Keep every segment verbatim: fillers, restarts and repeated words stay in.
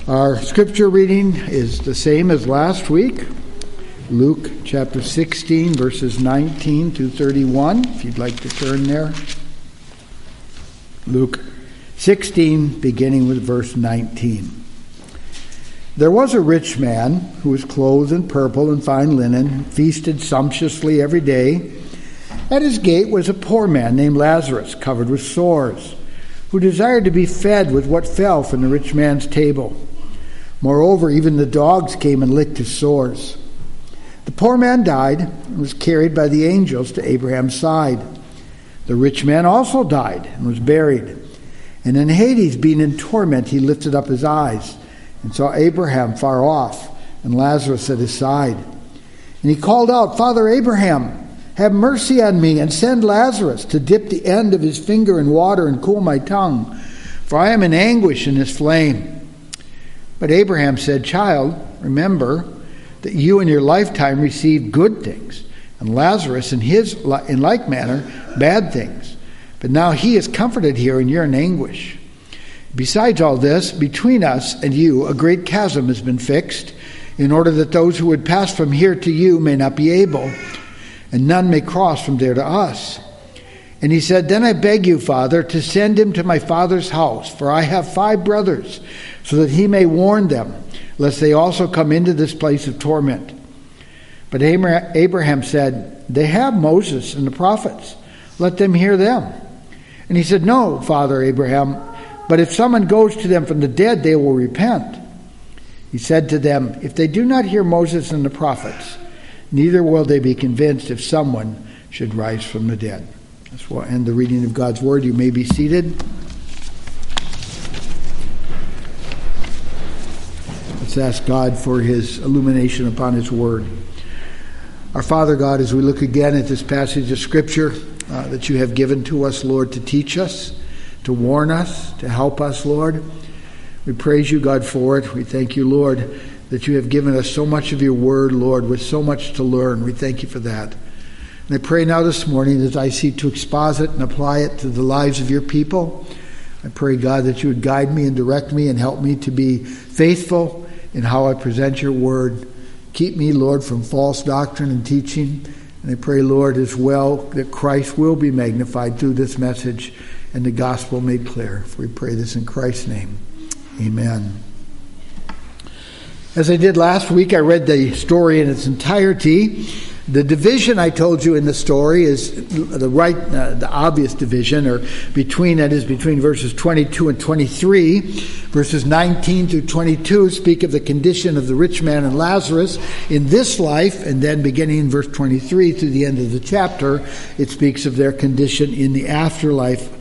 Our scripture reading is the same as last week. Luke chapter sixteen, verses nineteen to thirty-one, if you'd like to turn there. Luke sixteen, beginning with verse nineteen. There was a rich man who was clothed in purple and fine linen, feasted sumptuously every day. At his gate was a poor man named Lazarus, covered with sores, who desired to be fed with what fell from the rich man's table. Moreover, even the dogs came and licked his sores. The poor man died and was carried by the angels to Abraham's side. The rich man also died and was buried. And in Hades, being in torment, he lifted up his eyes and saw Abraham far off and Lazarus at his side. And he called out, "Father Abraham, have mercy on me and send Lazarus to dip the end of his finger in water and cool my tongue, for I am in anguish in this flame." But Abraham said, "Child, remember that you in your lifetime received good things, and Lazarus in his in like manner bad things. But now he is comforted here, and you're in anguish. Besides all this, between us and you a great chasm has been fixed, in order that those who would pass from here to you may not be able, and none may cross from there to us." And he said, "Then I beg you, Father, to send him to my father's house, for I have five brothers, so that he may warn them, lest they also come into this place of torment." But Abraham said, "They have Moses and the prophets. Let them hear them." And he said, "No, Father Abraham, but if someone goes to them from the dead, they will repent." He said to them, "If they do not hear Moses and the prophets, neither will they be convinced if someone should rise from the dead." This will end the reading of God's word. You may be seated. Let's ask God for his illumination upon his word. Our Father God, as we look again at this passage of Scripture uh, that you have given to us, Lord, to teach us, to warn us, to help us, Lord, we praise you, God, for it. We thank you, Lord, that you have given us so much of your word, Lord, with so much to learn. We thank you for that. And I pray now this morning as I seek to exposit and apply it to the lives of your people, I pray, God, that you would guide me and direct me and help me to be faithful in how I present your word. Keep me, Lord, from false doctrine and teaching. And I pray, Lord, as well, that Christ will be magnified through this message and the gospel made clear. For we pray this in Christ's name. Amen. As I did last week, I read the story in its entirety. The division I told you in the story is the right, uh, the obvious division, or between, that is between verses twenty-two and twenty-three. Verses nineteen through twenty-two speak of the condition of the rich man and Lazarus in this life, and then beginning in verse twenty-three through the end of the chapter, it speaks of their condition in the afterlife.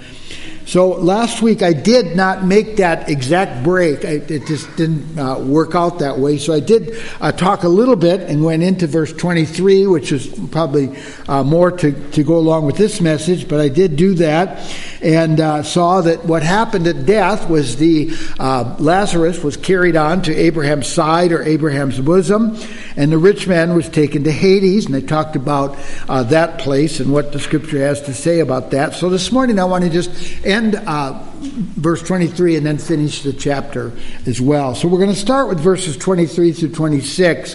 So last week I did not make that exact break. I, it just didn't uh, work out that way. So I did uh, talk a little bit and went into verse twenty-three, which is probably uh, more to, to go along with this message. But I did do that and uh, saw that what happened at death was the uh, Lazarus was carried on to Abraham's side or Abraham's bosom, and the rich man was taken to Hades. And I talked about uh, that place and what the Scripture has to say about that. So this morning I want to just end uh, verse twenty-three and then finish the chapter as well. So we're going to start with verses twenty-three through twenty-six.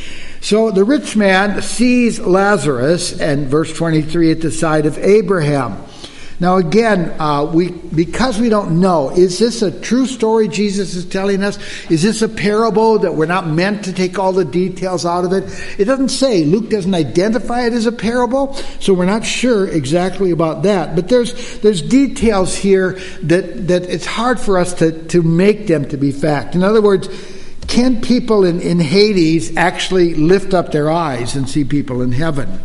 So the rich man sees Lazarus, and verse twenty-three, at the side of Abraham. Now again, uh, we because we don't know, is this a true story Jesus is telling us? Is this a parable that we're not meant to take all the details out of it? It doesn't say. Luke doesn't identify it as a parable, so we're not sure exactly about that. But there's there's details here that, that it's hard for us to, to make them to be fact. In other words, can people in, in Hades actually lift up their eyes and see people in heaven?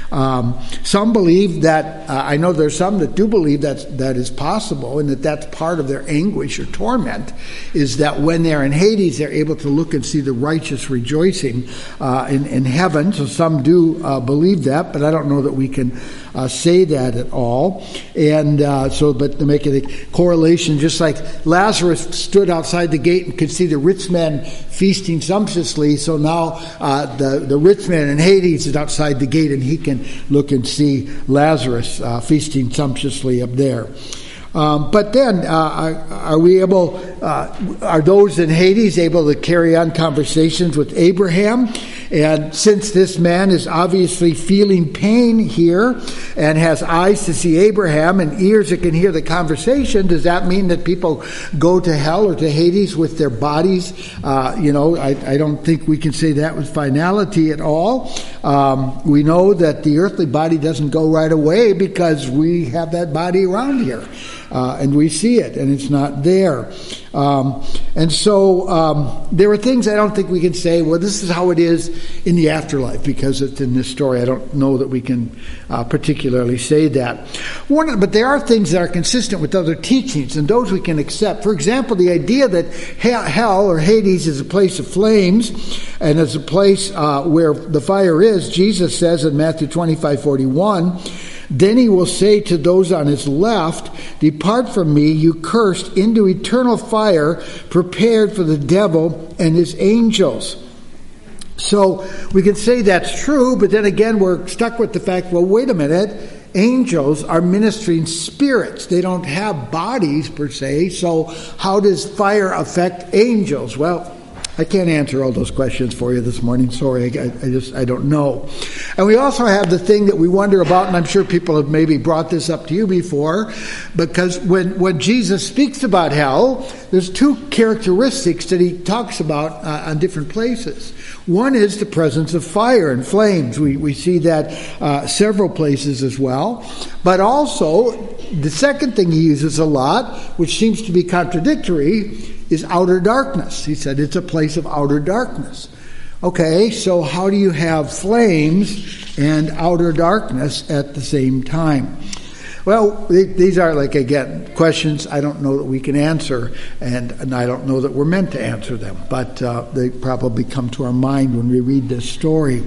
Um, some believe that, uh, I know there's some that do believe that that is possible, and that that's part of their anguish or torment, is that when they're in Hades, they're able to look and see the righteous rejoicing uh, in, in heaven. So some do uh, believe that, but I don't know that we can uh, say that at all. And uh, so, but to make it a correlation, just like Lazarus stood outside the gate and could see the rich man feasting sumptuously, so now uh, the, the rich man in Hades is outside the gate and he can look and see Lazarus uh, feasting sumptuously up there. Um, but then, uh, are, are we able, uh, are those in Hades able to carry on conversations with Abraham? And since this man is obviously feeling pain here and has eyes to see Abraham and ears that can hear the conversation, does that mean that people go to hell or to Hades with their bodies? Uh, you know, I, I don't think we can say that with finality at all. Um, we know that the earthly body doesn't go right away because we have that body around here. Uh, and we see it, and it's not there. Um, and so um, there are things I don't think we can say, well, this is how it is in the afterlife, because it's in this story. I don't know that we can uh, particularly say that. One, but there are things that are consistent with other teachings, and those we can accept. For example, the idea that hell or Hades is a place of flames, and is a place uh, where the fire is. Jesus says in Matthew twenty-five forty-one, then he will say to those on his left, depart from me, you cursed, into eternal fire prepared for the devil and his angels. So we can say that's true, but then again we're stuck with the fact, well, wait a minute, angels are ministering spirits. They don't have bodies per se, so how does fire affect angels? Well, I can't answer all those questions for you this morning. Sorry, I, I just I don't know. And we also have the thing that we wonder about, and I'm sure people have maybe brought this up to you before, because when, when Jesus speaks about hell, there's two characteristics that he talks about uh, on different places. One is the presence of fire and flames. We, we see that uh, several places as well. But also, the second thing he uses a lot, which seems to be contradictory, is outer darkness. He said it's a place of outer darkness. Okay, so how do you have flames and outer darkness at the same time? Well, these are, like, again, questions I don't know that we can answer, and, and I don't know that we're meant to answer them, but uh, they probably come to our mind when we read this story.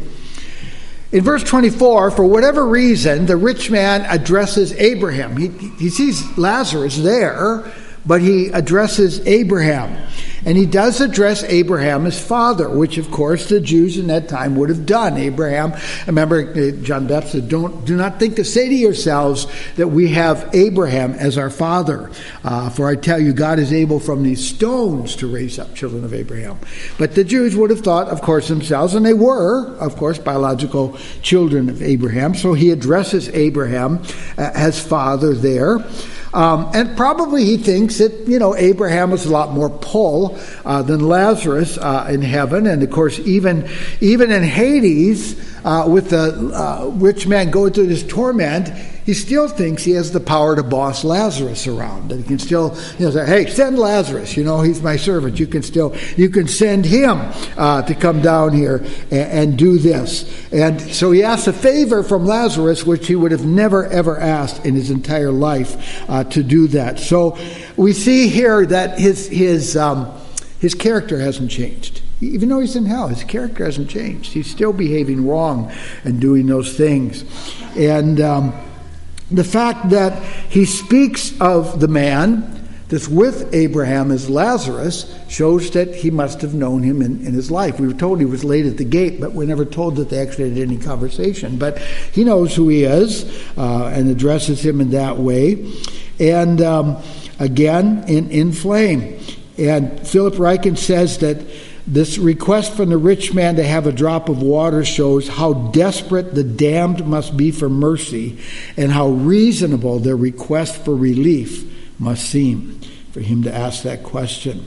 In verse twenty-four, for whatever reason, the rich man addresses Abraham. He, he sees Lazarus there, but he addresses Abraham. And he does address Abraham as father, which, of course, the Jews in that time would have done. Abraham, remember, John Baptist said, Don't, do not think to say to yourselves that we have Abraham as our father. Uh, for I tell you, God is able from these stones to raise up children of Abraham. But the Jews would have thought, of course, themselves, and they were, of course, biological children of Abraham. So he addresses Abraham uh, as father there. Um, and probably he thinks that, you know, Abraham was a lot more pull uh, than Lazarus uh, in heaven. And, of course, even even in Hades, uh, with the uh, rich man going through this torment, he still thinks he has the power to boss Lazarus around. That he can still, you know, say, hey, send Lazarus. You know, he's my servant. You can still, you can send him uh, to come down here and, and do this. And so he asks a favor from Lazarus, which he would have never, ever asked in his entire life uh, to do that. So we see here that his his um, his character hasn't changed. Even though he's in hell, his character hasn't changed. He's still behaving wrong and doing those things. And um, the fact that he speaks of the man that's with Abraham as Lazarus shows that he must have known him in, in his life. We were told he was laid at the gate, but we're never told that they actually had any conversation. But he knows who he is uh, and addresses him in that way. And um, again, in, in flame. And Philip Ryken says that this request from the rich man to have a drop of water shows how desperate the damned must be for mercy and how reasonable their request for relief must seem for him to ask that question.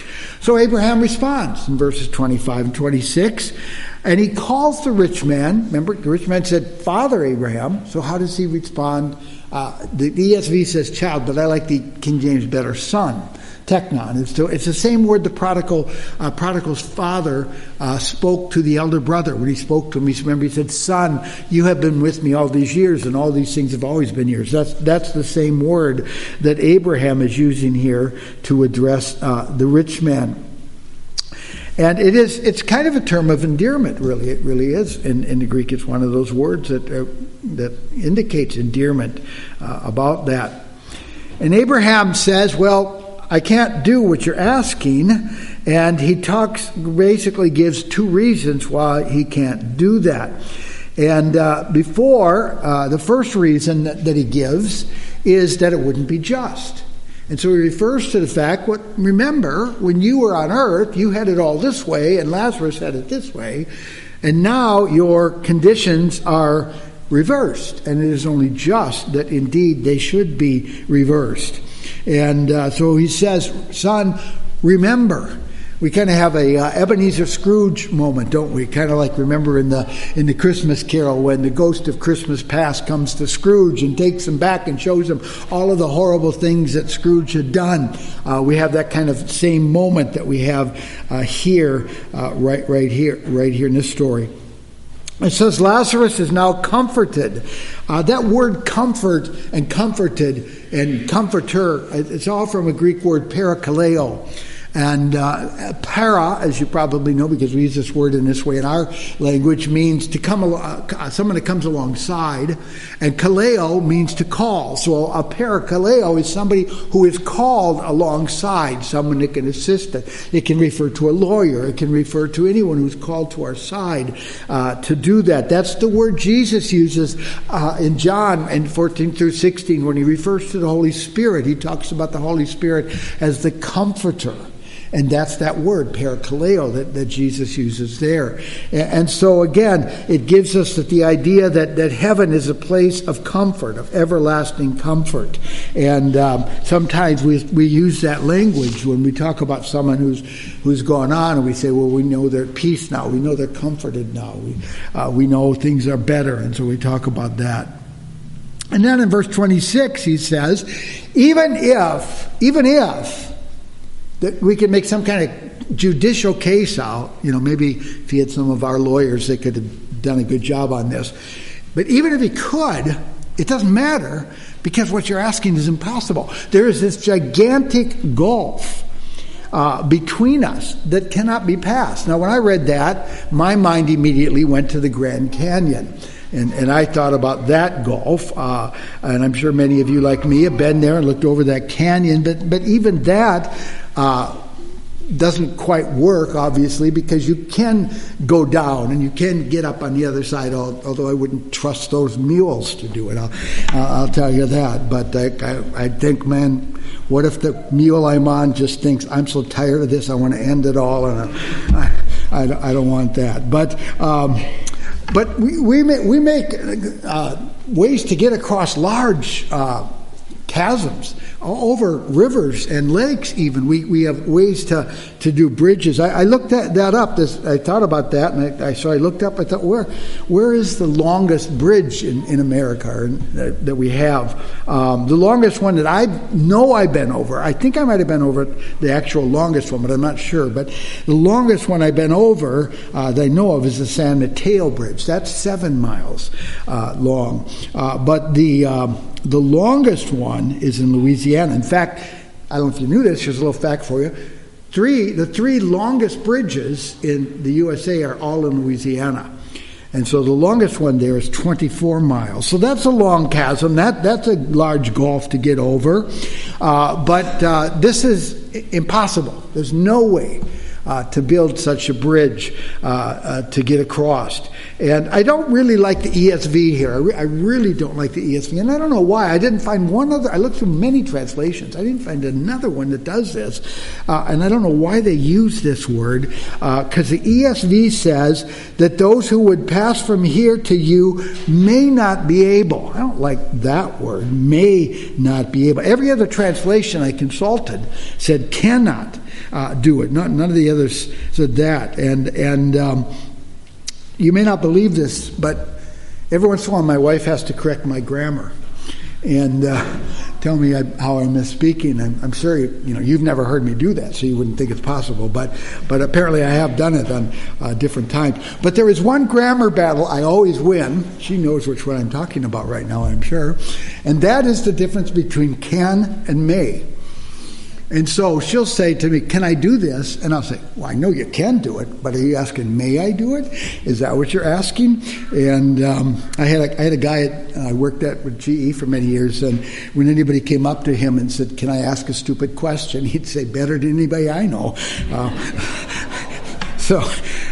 So Abraham responds in verses twenty-five and twenty-six, and he calls the rich man. Remember, the rich man said, Father Abraham. So how does he respond? Uh, the, the E S V says child, but I like the King James better, son. Teknon. It's, to, it's the same word the prodigal, uh, prodigal's father uh, spoke to the elder brother. When he spoke to him, he remember he said, son, you have been with me all these years, and all these things have always been yours. That's that's the same word that Abraham is using here to address uh, the rich man. And it is it's kind of a term of endearment, really. It really is. In, in the Greek, it's one of those words that uh, that indicates endearment uh, about that. And Abraham says, well, I can't do what you're asking, and he talks, basically gives two reasons why he can't do that. And uh, before, uh, the first reason that, that he gives is that it wouldn't be just. And so he refers to the fact, what, remember, when you were on earth, you had it all this way, and Lazarus had it this way, and now your conditions are reversed, and it is only just that indeed they should be reversed. And uh, so he says, son, remember. We kind of have a uh, Ebenezer Scrooge moment, don't we? Kind of like, remember in the in the Christmas Carol when the ghost of Christmas past comes to Scrooge and takes him back and shows him all of the horrible things that Scrooge had done. Uh, we have that kind of same moment that we have uh, here, uh, right, right here, right here in this story. It says Lazarus is now comforted. Uh, that word comfort and comforted and comforter, it's all from a Greek word parakaleo. And uh, para, as you probably know, because we use this word in this way in our language, means to come al- uh, someone that comes alongside, and kaleo means to call. So a parakaleo is somebody who is called alongside, someone that can assist it. It can refer to a lawyer. It can refer to anyone who's called to our side uh, to do that. That's the word Jesus uses uh, in John in fourteen through sixteen when he refers to the Holy Spirit. He talks about the Holy Spirit as the comforter. And that's that word, parakaleo, that, that Jesus uses there. And so again, it gives us that the idea that, that heaven is a place of comfort, of everlasting comfort. And um, sometimes we we use that language when we talk about someone who's who's gone on, and we say, well, we know they're at peace now. We know they're comforted now. We, uh, we know things are better, and so we talk about that. And then in verse twenty-six, he says, even if, even if, that we could make some kind of judicial case out. You know, maybe if he had some of our lawyers, they could have done a good job on this. But even if he could, it doesn't matter, because what you're asking is impossible. There is this gigantic gulf uh, between us that cannot be passed. Now, when I read that, my mind immediately went to the Grand Canyon. And, and I thought about that gulf, uh, and I'm sure many of you, like me, have been there and looked over that canyon. But but even that uh, doesn't quite work, obviously, because you can go down and you can get up on the other side. Although I wouldn't trust those mules to do it, I'll, I'll tell you that. But I, I, I think, man, what if the mule I'm on just thinks, I'm so tired of this, I want to end it all, and I, I, I don't want that. But. Um, But we we make, we make uh, ways to get across large uh, chasms, over rivers and lakes even. We we have ways to, to do bridges. I, I looked that, that up. This, I thought about that, and I, I, so I looked up. I thought, where where is the longest bridge in, in America or in, that, that we have? Um, the longest one that I know I've been over, I think I might have been over the actual longest one, but I'm not sure. But the longest one I've been over uh, that I know of is the San Mateo Bridge. That's seven miles uh, long. Uh, but the um, the longest one is in Louisiana. In fact, I don't know if you knew this, here's a little fact for you. Three, the three longest bridges in the U S A are all in Louisiana. And so the longest one there is twenty-four miles. So that's a long chasm. That That's a large gulf to get over. Uh, but uh, this is impossible. There's no way Uh, to build such a bridge uh, uh, to get across. And I don't really like the E S V here. I, re- I really don't like the E S V. And I don't know why. I didn't find one other. I looked through many translations. I didn't find another one that does this. Uh, and I don't know why they use this word. Because uh, the E S V says that those who would pass from here to you may not be able. I don't like that word, may not be able. Every other translation I consulted said cannot. Uh, do it. Not, none of the others said that. And and um, you may not believe this, but every once in a while my wife has to correct my grammar and uh, tell me I, how I'm misspeaking. I'm, I'm sure you, you know you've never heard me do that, so you wouldn't think it's possible. But but apparently I have done it on uh, different times. But there is one grammar battle I always win. She knows which one I'm talking about right now, I'm sure. And that is the difference between can and may. And so she'll say to me, can I do this? And I'll say, well, I know you can do it, but are you asking, may I do it? Is that what you're asking? And um, I had a, I had a guy at, uh, I worked at with G E for many years, and when anybody came up to him and said, can I ask a stupid question? He'd say, better than anybody I know. Uh, so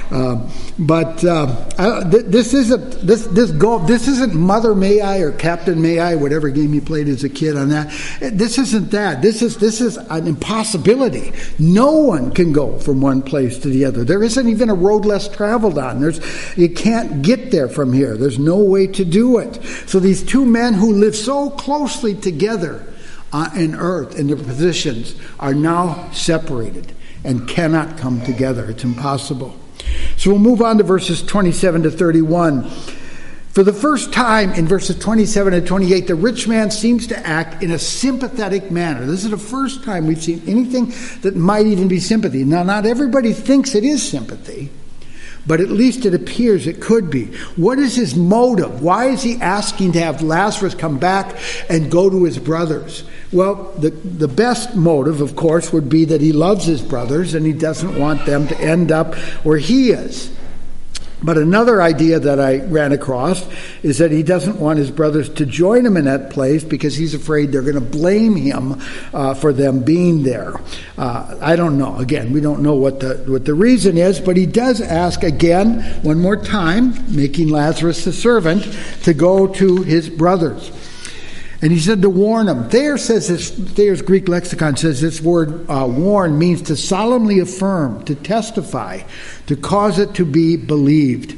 Uh, but uh, I, th- this isn't this this golf. This isn't Mother May I or Captain May I, whatever game you played as a kid on that. This isn't that. This is this is an impossibility. No one can go from one place to the other. There isn't even a road less traveled on. There's you can't get there from here. There's no way to do it. So these two men who live so closely together Uh, in earth, in their positions, are now separated and cannot come together. It's impossible. So we'll move on to verses twenty-seven to thirty-one. For the first time in verses twenty-seven and twenty-eight, the rich man seems to act in a sympathetic manner. This is the first time we've seen anything that might even be sympathy. Now, not everybody thinks it is sympathy, but at least it appears it could be. What is his motive? Why is he asking to have Lazarus come back and go to his brothers? Well, the, the best motive, of course, would be that he loves his brothers and he doesn't want them to end up where he is. But another idea that I ran across is that he doesn't want his brothers to join him in that place because he's afraid they're going to blame him uh, for them being there. Uh, I don't know. Again, we don't know what the what the reason is, but he does ask again, one more time, making Lazarus the servant, to go to his brothers. And he said to warn them. Thayer says this, Thayer's Greek lexicon says this word uh, warn means to solemnly affirm, to testify, to cause it to be believed.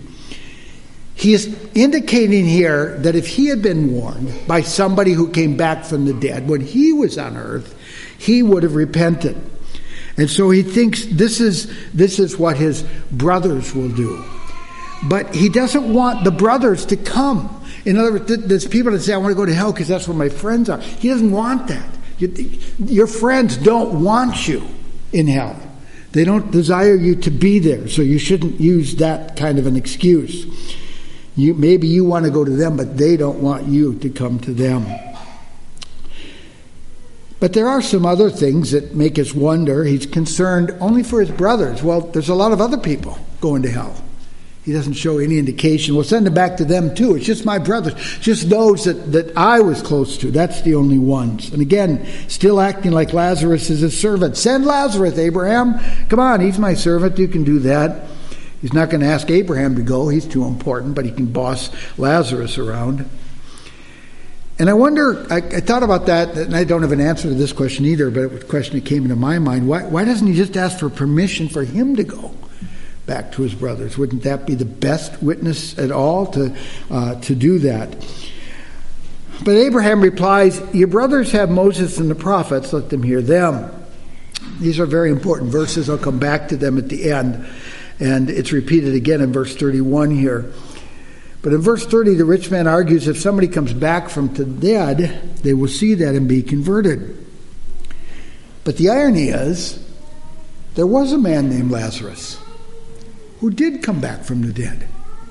He is indicating here that if he had been warned by somebody who came back from the dead when he was on earth, he would have repented. And so he thinks this is this is what his brothers will do. But he doesn't want the brothers to come. In other words, there's people that say, I want to go to hell because that's where my friends are. He doesn't want that. Your friends don't want you in hell. They don't desire you to be there, so you shouldn't use that kind of an excuse. You, maybe you want to go to them, but they don't want you to come to them. But there are some other things that make us wonder. He's concerned only for his brothers. Well, there's a lot of other people going to hell. He doesn't show any indication. We'll send him back to them too. It's just my brothers. Just those that, that I was close to. That's the only ones. And again, still acting like Lazarus is his servant. Send Lazarus, Abraham. Come on, he's my servant. You can do that. He's not going to ask Abraham to go. He's too important, but he can boss Lazarus around. And I wonder, I, I thought about that, and I don't have an answer to this question either, but it was a question that came into my mind. Why, why doesn't he just ask for permission for him to go back to his brothers? Wouldn't that be the best witness at all to uh, to do that? But Abraham replies, your brothers have Moses and the prophets, let them hear them. These are very important verses. I'll come back to them at the end. And it's repeated again in verse thirty-one here. But in verse thirty, the rich man argues if somebody comes back from the dead, they will see that and be converted. But the irony is, there was a man named Lazarus who did come back from the dead.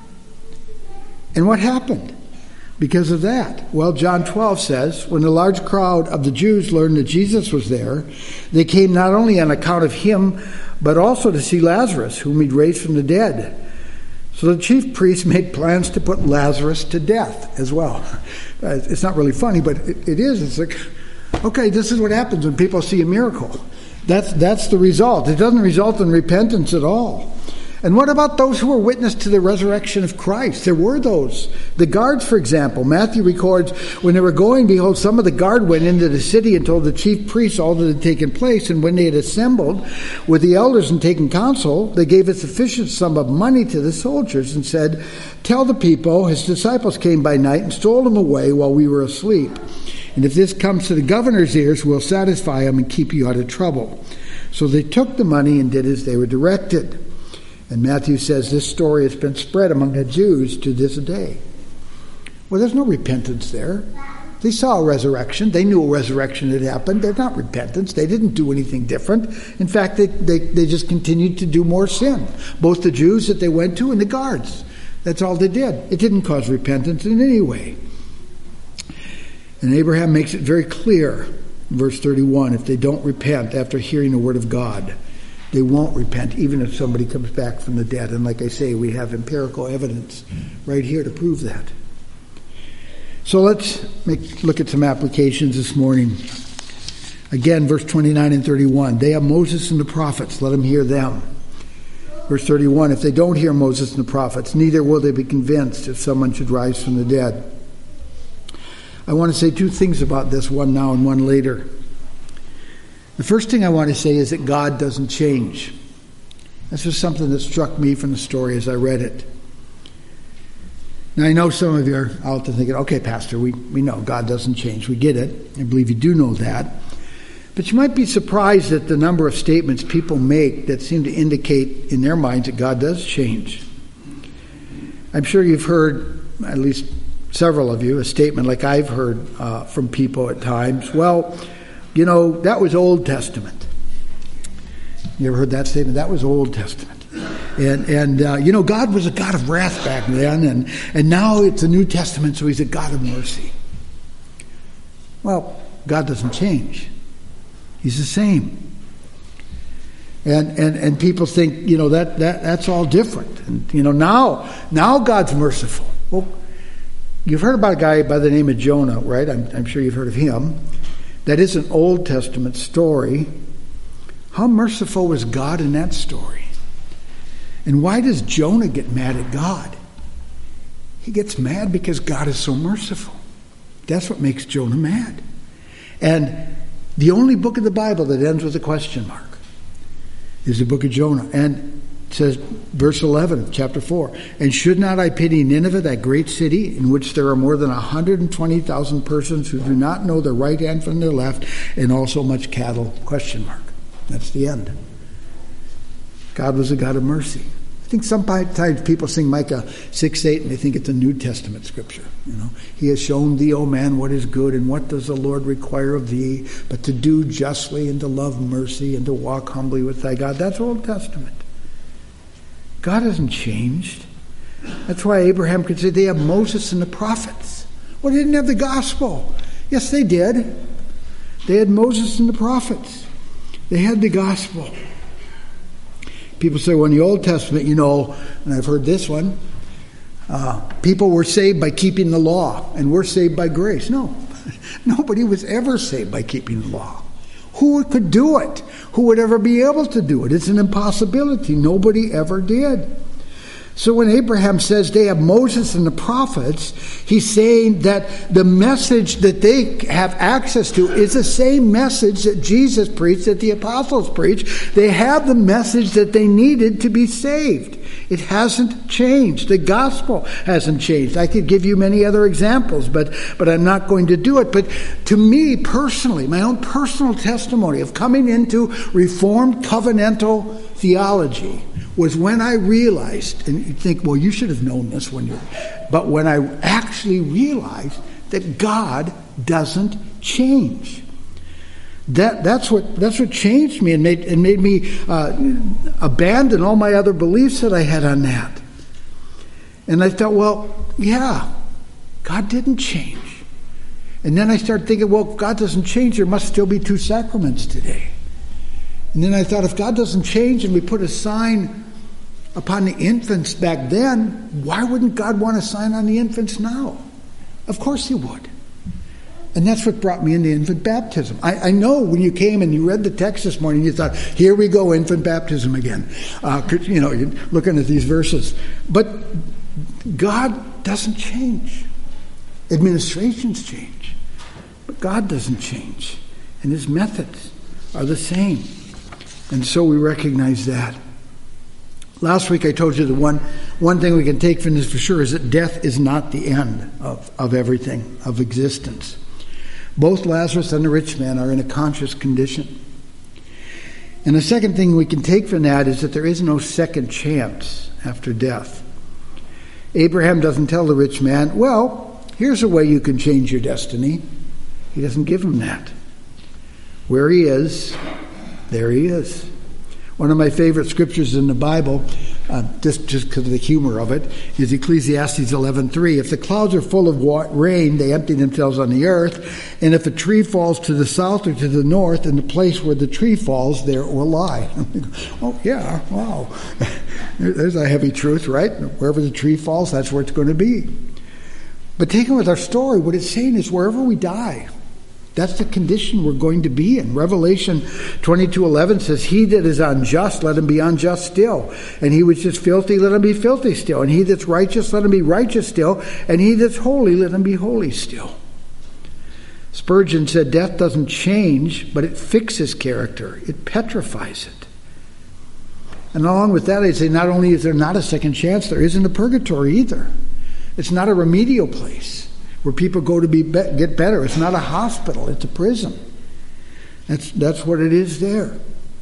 And what happened because of that? Well, John twelve says, when a large crowd of the Jews learned that Jesus was there, they came not only on account of him, but also to see Lazarus, whom he'd raised from the dead. So the chief priests made plans to put Lazarus to death as well. It's not really funny, but it, it is. It's like, okay, this is what happens when people see a miracle. That's, that's the result. It doesn't result in repentance at all. And what about those who were witness to the resurrection of Christ? There were those. The guards, for example, Matthew records, when they were going, behold, some of the guard went into the city and told the chief priests all that had taken place. And when they had assembled with the elders and taken counsel, they gave a sufficient sum of money to the soldiers and said, tell the people, his disciples came by night and stole him away while we were asleep. And if this comes to the governor's ears, we'll satisfy him and keep you out of trouble. So they took the money and did as they were directed. And Matthew says this story has been spread among the Jews to this day. Well, there's no repentance there. They saw a resurrection. They knew a resurrection had happened. They're not repentance. They didn't do anything different. In fact, they, they, they just continued to do more sin. Both the Jews that they went to and the guards. That's all they did. It didn't cause repentance in any way. And Abraham makes it very clear in verse thirty-one, if they don't repent after hearing the word of God, they won't repent, even if somebody comes back from the dead. And like I say, we have empirical evidence right here to prove that. So let's make, look at some applications this morning. Again, verse twenty-nine and thirty-one. They have Moses and the prophets. Let them hear them. Verse thirty-one, if they don't hear Moses and the prophets, neither will they be convinced if someone should rise from the dead. I want to say two things about this, one now and one later. The first thing I want to say is that God doesn't change. This was something that struck me from the story as I read it. Now, I know some of you are out there thinking, okay, Pastor, we, we know God doesn't change. We get it. I believe you do know that. But you might be surprised at the number of statements people make that seem to indicate in their minds that God does change. I'm sure you've heard, at least several of you, a statement like I've heard uh, from people at times. Well, you know, that was Old Testament. You ever heard that statement? That was Old Testament. And, and uh, you know, God was a God of wrath back then, and, and now it's a New Testament, so he's a God of mercy. Well, God doesn't change. He's the same. And and and people think, you know, that, that that's all different. And, you know, now, now God's merciful. Well, you've heard about a guy by the name of Jonah, right? I'm, I'm sure you've heard of him. That is an Old Testament story. How merciful was God in that story? And why does Jonah get mad at God? He gets mad because God is so merciful. That's what makes Jonah mad. And the only book of the Bible that ends with a question mark is the book of Jonah. And it says, verse eleven of chapter four, and should not I pity Nineveh, that great city, in which there are more than one hundred twenty thousand persons who do not know their right hand from their left, and also much cattle? Question mark. That's the end. God was a God of mercy. I think sometimes people sing Micah six eight and they think it's a New Testament scripture. You know, he has shown thee, O man, what is good, and what does the Lord require of thee, but to do justly and to love mercy and to walk humbly with thy God. That's Old Testament. God hasn't changed. That's why Abraham could say they have Moses and the prophets. Well, they didn't have the gospel. Yes, they did. They had Moses and the prophets. They had the gospel. People say, well, in the Old Testament, you know, and I've heard this one, uh, people were saved by keeping the law, and we're saved by grace. No, nobody was ever saved by keeping the law. Who could do it? Who would ever be able to do it? It's an impossibility. Nobody ever did. So when Abraham says they have Moses and the prophets, he's saying that the message that they have access to is the same message that Jesus preached, that the apostles preached. They have the message that they needed to be saved. It hasn't changed. The gospel hasn't changed. I could give you many other examples, but, but I'm not going to do it. But to me personally, my own personal testimony of coming into Reformed covenantal theology was when I realized, and you think, well, you should have known this when you're, but when I actually realized that God doesn't change. That that's what that's what changed me and made and made me uh, abandon all my other beliefs that I had on that. And I thought, well, yeah, God didn't change. And then I started thinking, well, if God doesn't change, there must still be two sacraments today. And then I thought, if God doesn't change and we put a sign upon the infants back then, why wouldn't God want a sign on the infants now? Of course he would. And that's what brought me into infant baptism. I, I know when you came and you read the text this morning, you thought, here we go, infant baptism again. Uh, you know, you're looking at these verses. But God doesn't change. Administrations change. But God doesn't change. And his methods are the same. And so we recognize that. Last week I told you the one, one thing we can take from this for sure is that death is not the end of, of everything, of existence. Both Lazarus and the rich man are in a conscious condition. And the second thing we can take from that is that there is no second chance after death. Abraham doesn't tell the rich man, well, here's a way you can change your destiny. He doesn't give him that. Where he is, there he is. One of my favorite scriptures in the Bible, uh, just just because of the humor of it, is Ecclesiastes eleven three. If the clouds are full of wa- rain, they empty themselves on the earth. And if a tree falls to the south or to the north, in the place where the tree falls, there it will lie. Oh, yeah, wow. There's a heavy truth, right? Wherever the tree falls, that's where it's going to be. But taken with our story, what it's saying is wherever we die, That's the condition we're going to be in. Revelation twenty-two eleven says, he that is unjust, let him be unjust still. And he which is filthy, let him be filthy still. And he that's righteous, let him be righteous still. And he that's holy, let him be holy still. Spurgeon said, death doesn't change, but it fixes character. It petrifies it. And along with that, I say, not only is there not a second chance, there isn't a purgatory either. It's not a remedial place where people go to be, be get better. It's not a hospital. It's a prison. That's, that's what it is there.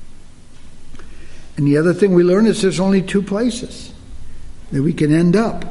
And the other thing we learn is there's only two places that we can end up.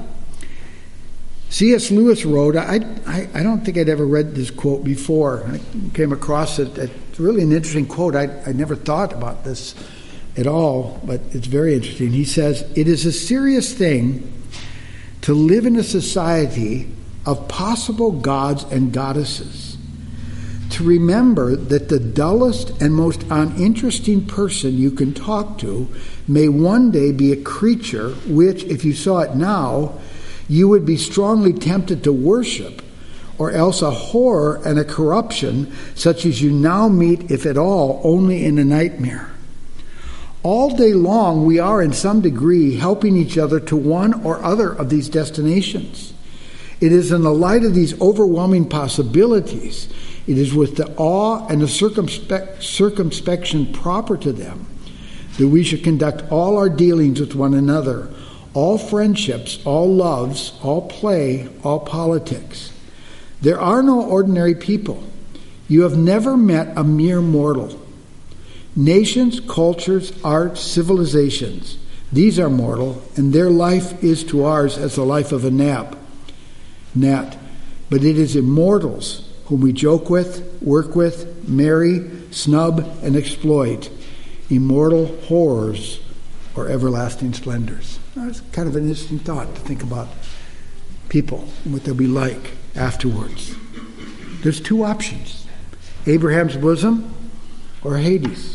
C S Lewis wrote, I, I, I don't think I'd ever read this quote before. I came across it. It's really an interesting quote. I, I never thought about this at all, but it's very interesting. He says, it is a serious thing to live in a society of possible gods and goddesses, to remember that the dullest and most uninteresting person you can talk to may one day be a creature which, if you saw it now, you would be strongly tempted to worship, or else a horror and a corruption such as you now meet, if at all, only in a nightmare. All day long we are in some degree helping each other to one or other of these destinations. It is in the light of these overwhelming possibilities, it is with the awe and the circumspect, circumspection proper to them, that we should conduct all our dealings with one another, all friendships, all loves, all play, all politics. There are no ordinary people. You have never met a mere mortal. Nations, cultures, arts, civilizations, these are mortal, and their life is to ours as the life of a nap. Gnat, but it is immortals whom we joke with, work with, marry, snub, and exploit, immortal horrors or everlasting splendors. That's kind of an interesting thought to think about people and what they'll be like afterwards. There's two options, Abraham's bosom or Hades.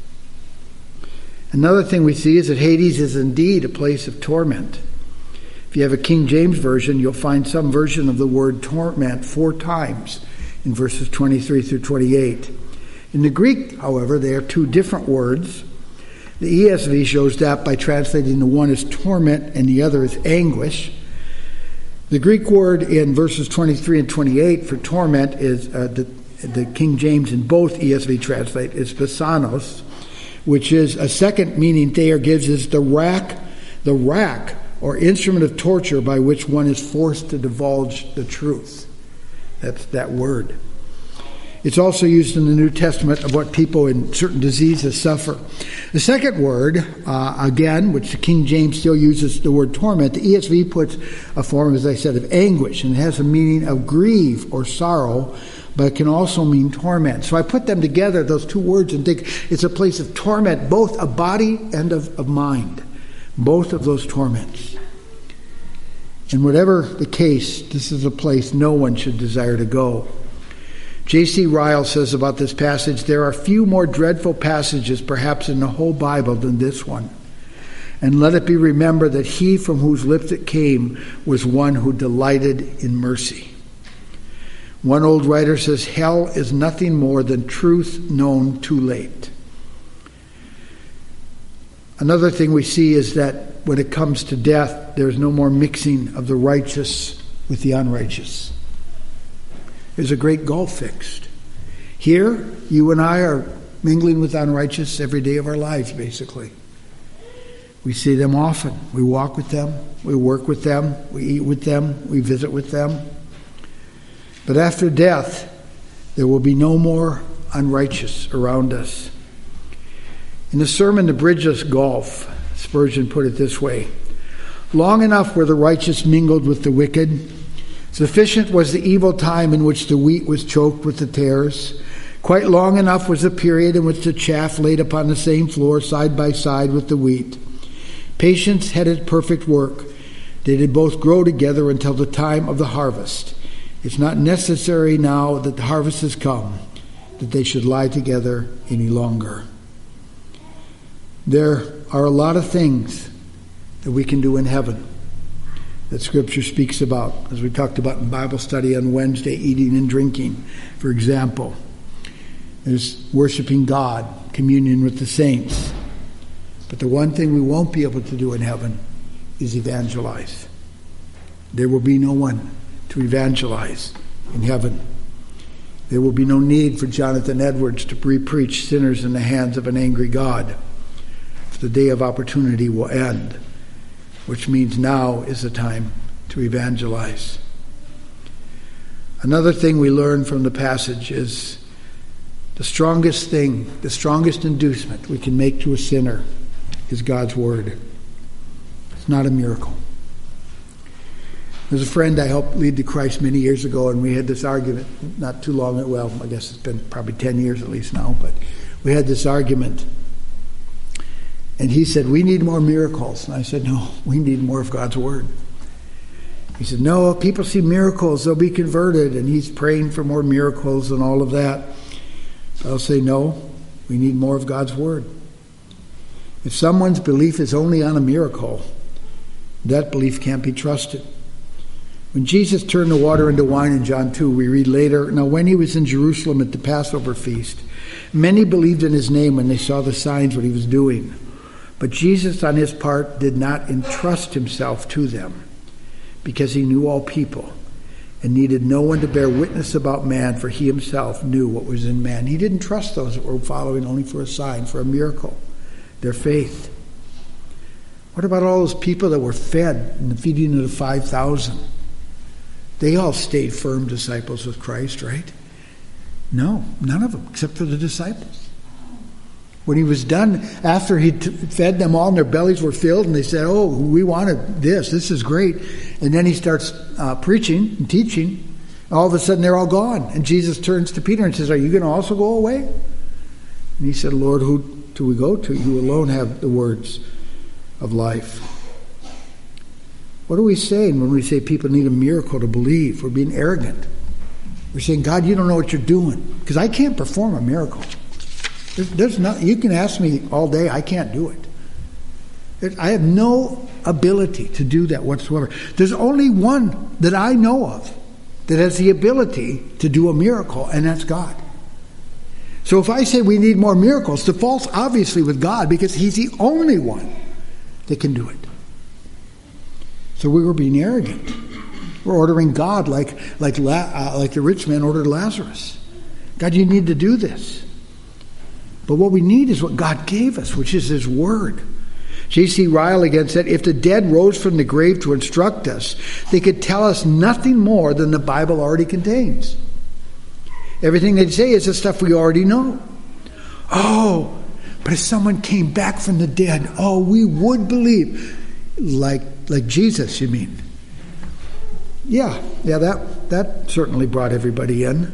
Another thing we see is that Hades is indeed a place of torment. If you have a King James Version, you'll find some version of the word torment four times in verses twenty-three through twenty-eight. In the Greek, however, they are two different words. The E S V shows that by translating the one as torment and the other as anguish. The Greek word in verses twenty-three and twenty-eight for torment is, uh, the, the King James in both E S V translate, is basanos, which is a second meaning Thayer gives is the rack, the rack, or instrument of torture by which one is forced to divulge the truth. That's that word. It's also used in the New Testament of what people in certain diseases suffer. The second word, uh, again, which the King James still uses the word torment, the E S V puts a form, as I said, of anguish, and it has a meaning of grief or sorrow, but it can also mean torment. So I put them together, those two words, and think it's a place of torment, both of body and of, of mind. Both of those torments. And whatever the case, this is a place no one should desire to go. J C Ryle says about this passage, there are few more dreadful passages perhaps in the whole Bible than this one. And let it be remembered that he from whose lips it came was one who delighted in mercy. One old writer says, hell is nothing more than truth known too late. Another thing we see is that when it comes to death, there's no more mixing of the righteous with the unrighteous. There's a great gulf fixed. Here, you and I are mingling with unrighteous every day of our lives, basically. We see them often. We walk with them. We work with them. We eat with them. We visit with them. But after death, there will be no more unrighteous around us. In the sermon, The Bridgeless Gulf, Spurgeon put it this way: long enough were the righteous mingled with the wicked. Sufficient was the evil time in which the wheat was choked with the tares. Quite long enough was the period in which the chaff laid upon the same floor side by side with the wheat. Patience had its perfect work. They did both grow together until the time of the harvest. It's not necessary now that the harvest has come that they should lie together any longer. There are a lot of things that we can do in heaven that Scripture speaks about, as we talked about in Bible study on Wednesday, eating and drinking, for example. There's worshiping God, communion with the saints. But the one thing we won't be able to do in heaven is evangelize. There will be no one to evangelize in heaven. There will be no need for Jonathan Edwards to re-preach sinners in the hands of an angry God. The day of opportunity will end, which means now is the time to evangelize. Another thing we learn from the passage is the strongest thing, the strongest inducement we can make to a sinner is God's word. It's not a miracle. There's a friend I helped lead to Christ many years ago, and we had this argument not too long ago. Well, I guess it's been probably ten years at least now, but we had this argument. And he said, we need more miracles. And I said, no, we need more of God's word. He said, no, if people see miracles, they'll be converted. And he's praying for more miracles and all of that. So I'll say, no, we need more of God's word. If someone's belief is only on a miracle, that belief can't be trusted. When Jesus turned the water into wine in John two, we read later, now when he was in Jerusalem at the Passover feast, many believed in his name when they saw the signs what he was doing. But Jesus, on his part, did not entrust himself to them, because he knew all people and needed no one to bear witness about man, for he himself knew what was in man. He didn't trust those that were following only for a sign, for a miracle, their faith. What about all those people that were fed in the feeding of the five thousand? They all stayed firm disciples with Christ, right? No, none of them, except for the disciples. When he was done, after he t- fed them all and their bellies were filled, and they said, oh, we wanted this, this is great. And then he starts uh, preaching and teaching. All of a sudden, they're all gone. And Jesus turns to Peter and says, are you going to also go away? And he said, Lord, who do we go to? You alone have the words of life. What are we saying when we say people need a miracle to believe? We're being arrogant. We're saying, God, you don't know what you're doing. Because I can't perform a miracle. There's, there's not, you can ask me all day, I can't do it. I have no ability to do that whatsoever. There's only one that I know of that has the ability to do a miracle, and that's God. So if I say we need more miracles, the fault's obviously with God, because he's the only one that can do it. So we were being arrogant. We're ordering God like like uh, like the rich man ordered Lazarus. God, you need to do this. But what we need is what God gave us, which is his word. J C Ryle again said, if the dead rose from the grave to instruct us, they could tell us nothing more than the Bible already contains. Everything they say is the stuff we already know. Oh, but if someone came back from the dead, oh, we would believe. Like like Jesus, you mean? Yeah, yeah, that, that certainly brought everybody in.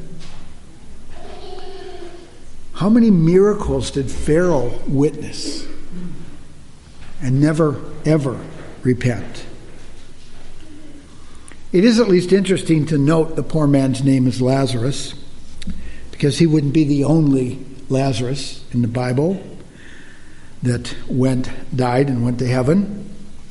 How many miracles did Pharaoh witness and never, ever repent? It is at least interesting to note the poor man's name is Lazarus, because he wouldn't be the only Lazarus in the Bible that went, died and went to heaven.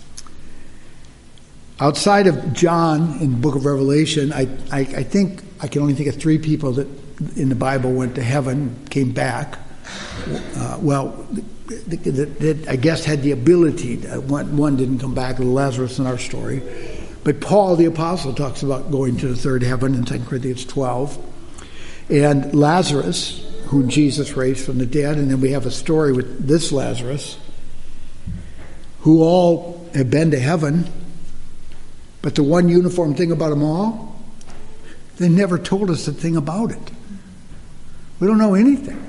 Outside of John in the book of Revelation, I, I, I think I can only think of three people that in the Bible went to heaven, came back. Uh, well, that I guess had the ability. To, one, one didn't come back, Lazarus in our story. But Paul the apostle talks about going to the third heaven in Second Corinthians twelve. And Lazarus, whom Jesus raised from the dead, and then we have a story with this Lazarus, who all have been to heaven. But the one uniform thing about them all, they never told us a thing about it. We don't know anything.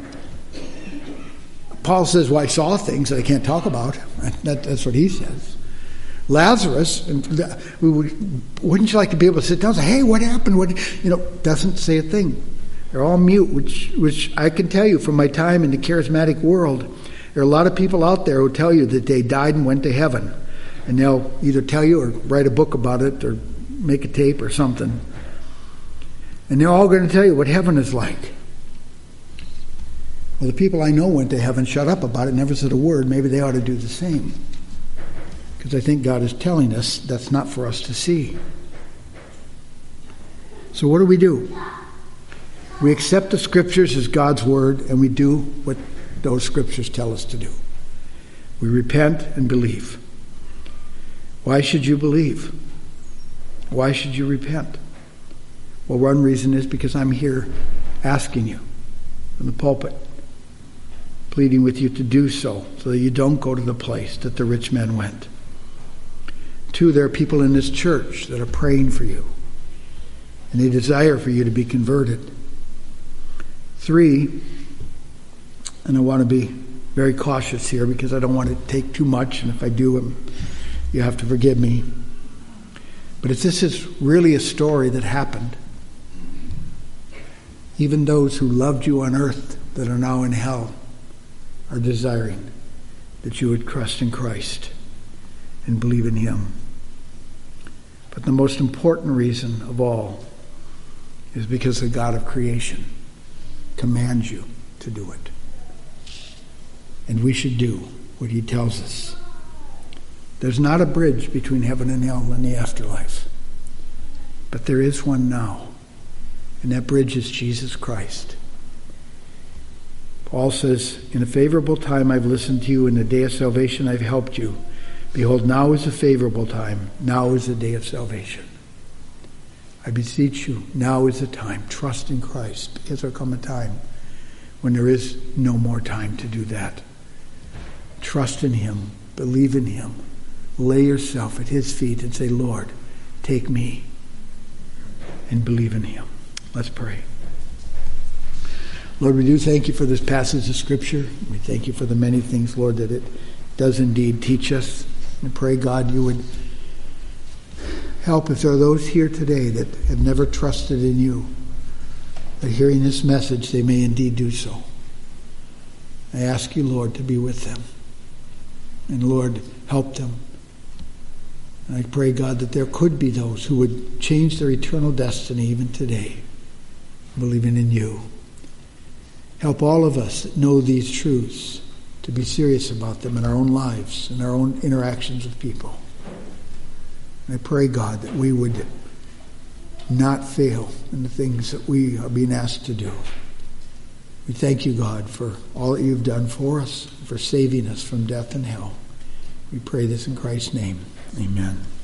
Paul says, well, I saw things that I can't talk about. That, that's what he says. Lazarus, and we would, wouldn't you like to be able to sit down and say, hey, what happened? What, you know, doesn't say a thing. They're all mute, which, which I can tell you from my time in the charismatic world, there are a lot of people out there who tell you that they died and went to heaven. And they'll either tell you or write a book about it or make a tape or something. And they're all going to tell you what heaven is like. Well, the people I know went to heaven, shut up about it, never said a word. Maybe they ought to do the same. Because I think God is telling us that's not for us to see. So what do we do? We accept the Scriptures as God's Word, and we do what those Scriptures tell us to do. We repent and believe. Why should you believe? Why should you repent? Well, one reason is because I'm here asking you from the pulpit, pleading with you to do so, so that you don't go to the place that the rich man went. Two, there are people in this church that are praying for you, and they desire for you to be converted. Three, and I want to be very cautious here because I don't want to take too much, and if I do, you have to forgive me. But if this is really a story that happened, even those who loved you on earth that are now in hell are desiring that you would trust in Christ and believe in Him. But the most important reason of all is because the God of creation commands you to do it. And we should do what He tells us. There's not a bridge between heaven and hell in the afterlife, but there is one now. And that bridge is Jesus Christ. Paul says, in a favorable time I've listened to you, in the day of salvation I've helped you. Behold, now is a favorable time. Now is the day of salvation. I beseech you, now is the time. Trust in Christ, because there will come a time when there is no more time to do that. Trust in Him. Believe in Him. Lay yourself at His feet and say, Lord, take me, and believe in Him. Let's pray. Lord, we do thank you for this passage of Scripture. We thank you for the many things, Lord, that it does indeed teach us. And pray, God, you would help if there are those here today that have never trusted in you, that hearing this message, they may indeed do so. I ask you, Lord, to be with them. And, Lord, help them. And I pray, God, that there could be those who would change their eternal destiny even today, believing in you. Help all of us that know these truths to be serious about them in our own lives, in our own interactions with people. And I pray, God, that we would not fail in the things that we are being asked to do. We thank you, God, for all that you've done for us, for saving us from death and hell. We pray this in Christ's name. Amen.